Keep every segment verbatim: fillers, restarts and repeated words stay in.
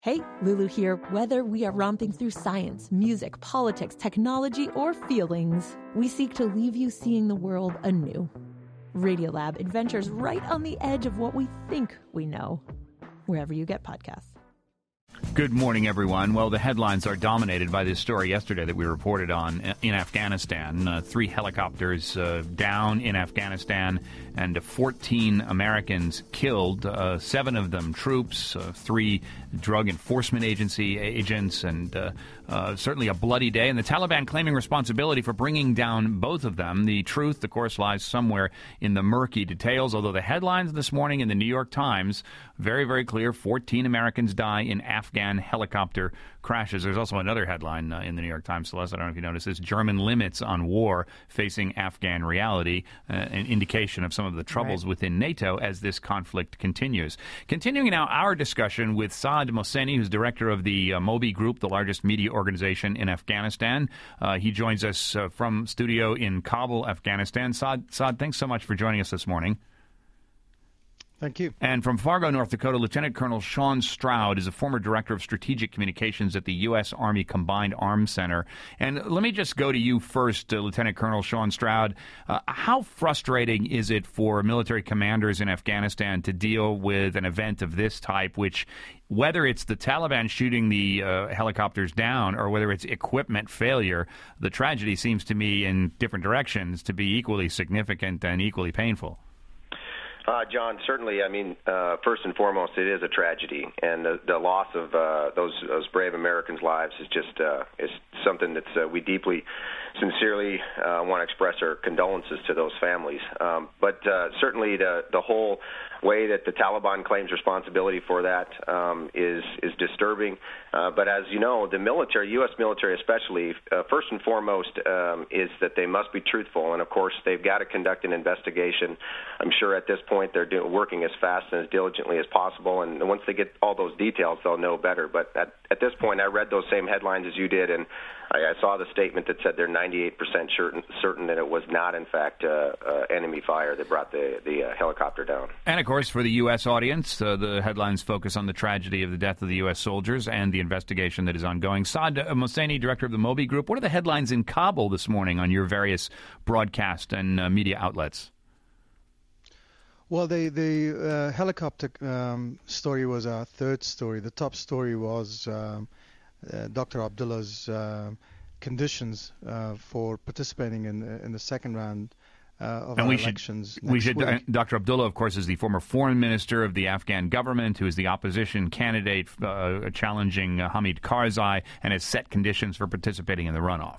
Hey, Lulu here. Whether we are romping through science, music, politics, technology, or feelings, we seek to leave you seeing the world anew. Radiolab adventures right on the edge of what we think we know, wherever you get podcasts. Good morning, everyone. Well, the headlines are dominated by this story yesterday that we reported on in Afghanistan. Uh, three helicopters uh, down in Afghanistan and fourteen Americans killed, uh, seven of them troops, uh, three drug enforcement agency agents, and uh, uh, certainly a bloody day. And the Taliban claiming responsibility for bringing down both of them. The truth, of course, lies somewhere in the murky details, although the headlines this morning in the New York Times, very, very clear, fourteen Americans die in Afghan helicopter crashes. There's also another headline uh, in the New York Times, Celeste, I don't know if you noticed this, German limits on war facing Afghan reality, uh, an indication of some of the troubles right. within NATO as this conflict continues. Continuing now our discussion with Saad Mohseni, who's director of the uh, Moby Group, the largest media organization in Afghanistan. Uh, he joins us uh, from studio in Kabul, Afghanistan. Saad, Saad, thanks so much for joining us this morning. Thank you. And from Fargo, North Dakota, Lieutenant Colonel Sean Stroud is a former director of strategic communications at the U S. Army Combined Arms Center. And let me just go to you first, uh, Lieutenant Colonel Sean Stroud. Uh, how frustrating is it for military commanders in Afghanistan to deal with an event of this type, which, whether it's the Taliban shooting the uh, helicopters down or whether it's equipment failure, the tragedy seems to me in different directions to be equally significant and equally painful? Uh, John, certainly. I mean, uh, first and foremost, it is a tragedy, and the, the loss of uh, those those brave Americans' lives is just uh, is something that uh, we deeply, sincerely uh, want to express our condolences to those families. Um, but uh, certainly, the the whole way that the Taliban claims responsibility for that um, is is disturbing. Uh, but as you know, the military, U S military especially, uh, first and foremost, um, is that they must be truthful, and of course, they've got to conduct an investigation. I'm sure at this point they're doing, working as fast and as diligently as possible, and once they get all those details, they'll know better. But at, at this point, I read those same headlines as you did, and I, I saw the statement that said they're ninety-eight percent certain, certain that it was not, in fact, uh, uh, enemy fire that brought the, the uh, helicopter down. And, of course, for the U S audience, uh, the headlines focus on the tragedy of the death of the U S soldiers and the investigation that is ongoing. Saad Mohseni, director of the Moby Group, what are the headlines in Kabul this morning on your various broadcast and uh, media outlets? Well, the the uh, helicopter um, story was our third story. The top story was um, uh, Doctor Abdullah's uh, conditions uh, for participating in in the second round uh, of and our we elections. Should, we next should. week. Uh, Doctor Abdullah, of course, is the former foreign minister of the Afghan government, who is the opposition candidate uh, challenging uh, Hamid Karzai, and has set conditions for participating in the runoff.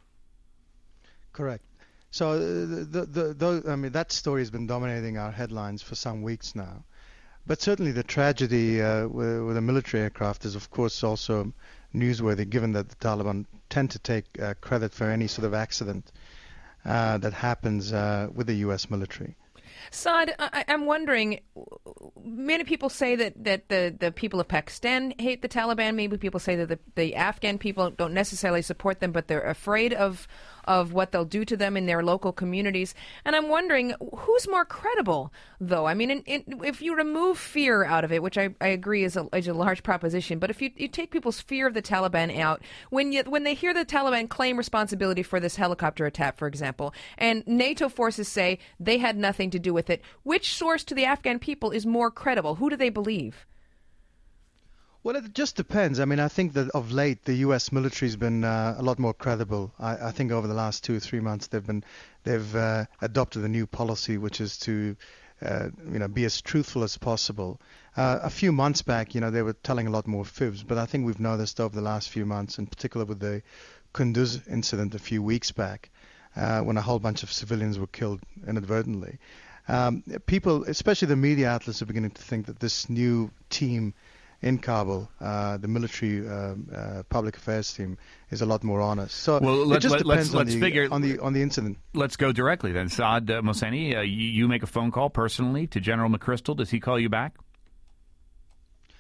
Correct. So, uh, the, the, the, I mean, that story has been dominating our headlines for some weeks now. But certainly the tragedy uh, with, with the military aircraft is, of course, also newsworthy, given that the Taliban tend to take uh, credit for any sort of accident uh, that happens uh, with the U S military. Saad, I- I'm wondering, many people say that, that the, the people of Pakistan hate the Taliban. Maybe people say that the, the Afghan people don't necessarily support them, but they're afraid of of what they'll do to them in their local communities. And I'm wondering, who's more credible, though? I mean, in, in, if you remove fear out of it, which I, I agree is a, is a large proposition, but if you, you take people's fear of the Taliban out, when you, when they hear the Taliban claim responsibility for this helicopter attack, for example, and NATO forces say they had nothing to do with it, which source to the Afghan people is more credible? Who do they believe? Well, it just depends. I mean, I think that of late the U S military's been uh, a lot more credible. I, I think over the last two or three months they've been they've uh, adopted a new policy, which is to uh, you know be as truthful as possible. Uh, a few months back, you know, they were telling a lot more fibs, but I think we've noticed over the last few months, in particular with the Kunduz incident a few weeks back, uh, when a whole bunch of civilians were killed inadvertently. Um, people, especially the media outlets, are beginning to think that this new team in Kabul, uh, the military uh, uh, public affairs team, is a lot more honest. So well, it let, just let, depends let's, let's on, the, figure, on the on the incident. Let's go directly then. Saad uh, Mohseni, uh, you, you make a phone call personally to General McChrystal. Does he call you back?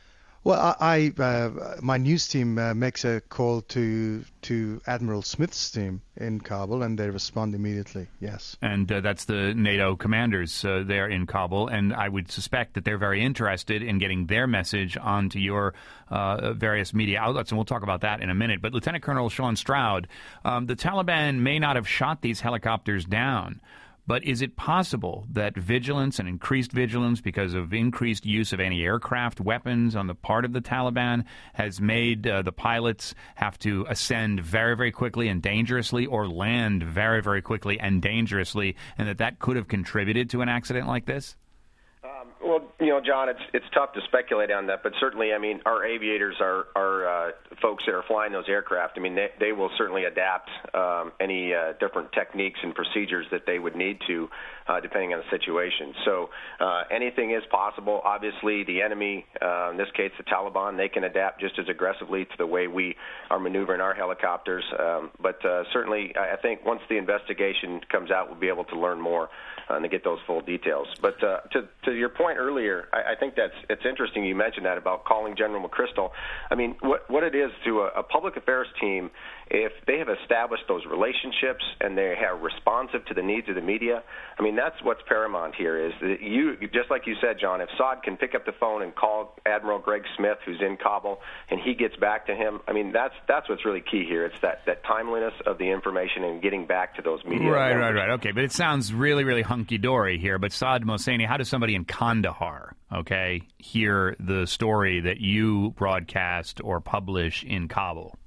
Well, I, I uh, my news team uh, makes a call to to Admiral Smith's team in Kabul, and they respond immediately. Yes, and uh, that's the NATO commanders uh, there in Kabul, and I would suspect that they're very interested in getting their message onto your uh, various media outlets, and we'll talk about that in a minute. But Lieutenant Colonel Sean Stroud, um, the Taliban may not have shot these helicopters down. But is it possible that vigilance and increased vigilance because of increased use of anti-aircraft weapons on the part of the Taliban has made uh, the pilots have to ascend very, very quickly and dangerously or land very, very quickly and dangerously, and that that could have contributed to an accident like this? Um, well, you know, John, it's it's tough to speculate on that, but certainly, I mean, our aviators are are uh, folks that are flying those aircraft. I mean, they they will certainly adapt um, any uh, different techniques and procedures that they would need to, uh, depending on the situation. So uh, anything is possible. Obviously, the enemy, uh, in this case, the Taliban, they can adapt just as aggressively to the way we are maneuvering our helicopters. Um, but uh, certainly, I think once the investigation comes out, we'll be able to learn more uh, and to get those full details. But uh, to to your point earlier, I, I think that's it's interesting you mentioned that about calling General McChrystal. I mean, what what it is to a, a public affairs team, if they have established those relationships and they are responsive to the needs of the media, I mean, that's what's paramount here is that you, just like you said, John, if Saad can pick up the phone and call Admiral Greg Smith, who's in Kabul, and he gets back to him, I mean, that's that's what's really key here. It's that, that timeliness of the information and getting back to those media. Right, members. right, right. Okay, but it sounds really, really hunky-dory here. But Saad Mohseni, how does somebody in Kandahar, okay, hear the story that you broadcast or publish in Kabul?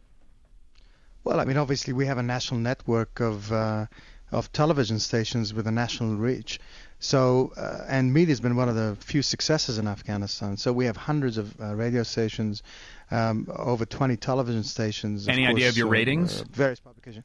Well, I mean, obviously we have a national network of uh, of television stations with a national reach. So, uh, and media has been one of the few successes in Afghanistan. So we have hundreds of uh, radio stations, um, over twenty television stations. Any of course, idea of your uh, ratings? Uh, various publications.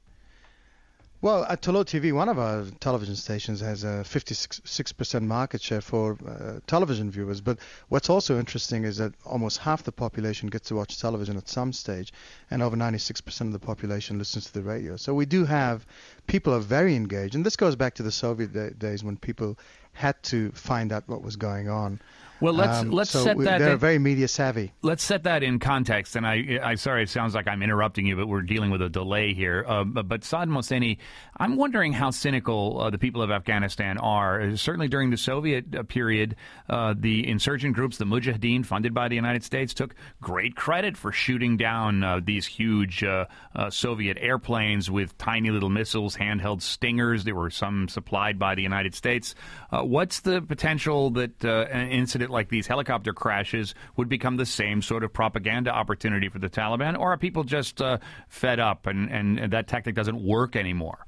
Well, at Tolo T V, one of our television stations has a fifty-six percent market share for uh, television viewers. But what's also interesting is that almost half the population gets to watch television at some stage, and over ninety-six percent of the population listens to the radio. So we do have people are very engaged. And this goes back to the Soviet da- days when people had to find out what was going on. Well, let's um, let's so set we, that. They're in, very media savvy. Let's set that in context. And I, I sorry, it sounds like I'm interrupting you, but we're dealing with a delay here. Uh, but, but Saad Mohseni, I'm wondering how cynical uh, the people of Afghanistan are. Certainly during the Soviet uh, period, uh, the insurgent groups, the Mujahideen, funded by the United States, took great credit for shooting down uh, these huge uh, uh, Soviet airplanes with tiny little missiles, handheld Stingers. There were some supplied by the United States. Uh, what's the potential that uh, an incident like these helicopter crashes would become the same sort of propaganda opportunity for the Taliban, or are people just uh, fed up and, and, and that tactic doesn't work anymore?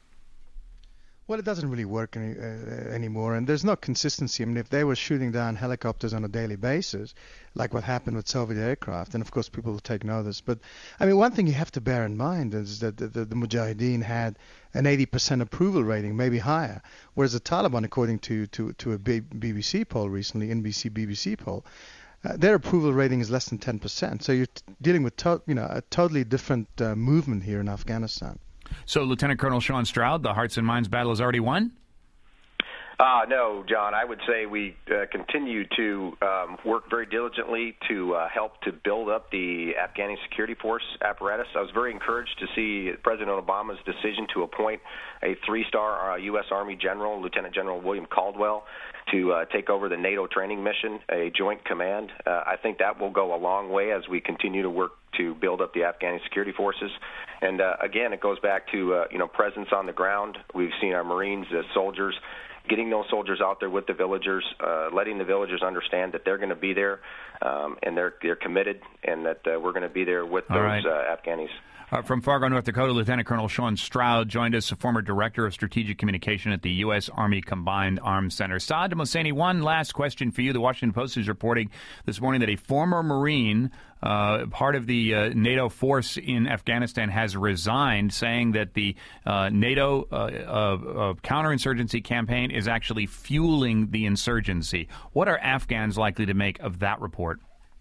Well, it doesn't really work any, uh, anymore, and there's no consistency. I mean, if they were shooting down helicopters on a daily basis, like what happened with Soviet aircraft, and of course people will take notice. But, I mean, one thing you have to bear in mind is that the, the, the Mujahideen had an eighty percent approval rating, maybe higher, whereas the Taliban, according to, to, to a B B C poll recently, N B C B B C poll, uh, their approval rating is less than ten percent. So you're t- dealing with to- you know, a totally different uh, movement here in Afghanistan. So, Lieutenant Colonel Sean Stroud, the hearts and minds battle is already won? Uh, no, John. I would say we uh, continue to um, work very diligently to uh, help to build up the Afghani security force apparatus. I was very encouraged to see President Obama's decision to appoint a three-star uh, U S Army general, Lieutenant General William Caldwell, to uh, take over the NATO training mission, a joint command. Uh, I think that will go a long way as we continue to work to build up the Afghani security forces. And uh, again, it goes back to uh, you know presence on the ground. We've seen our Marines as soldiers, getting those soldiers out there with the villagers, uh, letting the villagers understand that they're going to be there um, and they're they're committed, and that uh, we're going to be there with All those right. uh, Afghanis. Uh, from Fargo, North Dakota, Lieutenant Colonel Sean Stroud joined us, a former Director of Strategic Communication at the U S Army Combined Arms Center. Saad Mohseni, one last question for you. The Washington Post is reporting this morning that a former Marine, uh, part of the uh, NATO force in Afghanistan, has resigned, saying that the uh, NATO uh, uh, uh, counterinsurgency campaign is actually fueling the insurgency. What are Afghans likely to make of that report?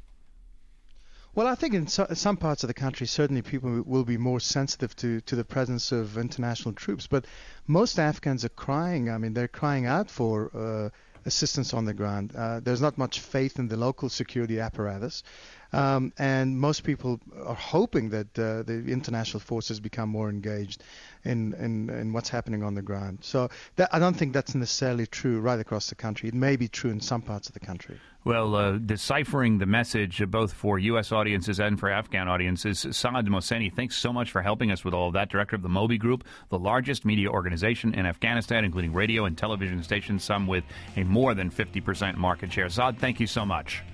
Well, I think in so, some parts of the country, certainly people will be more sensitive to, to the presence of international troops. But most Afghans are crying. I mean, they're crying out for uh, assistance on the ground. Uh, there's not much faith in the local security apparatus. Um, and most people are hoping that uh, the international forces become more engaged in, in, in what's happening on the ground. So that, I don't think that's necessarily true right across the country. It may be true in some parts of the country. Well, uh, deciphering the message uh, both for U S audiences and for Afghan audiences, Saad Mohseni, thanks so much for helping us with all of that. Director of the Moby Group, the largest media organization in Afghanistan, including radio and television stations, some with a more than fifty percent market share. Saad, thank you so much.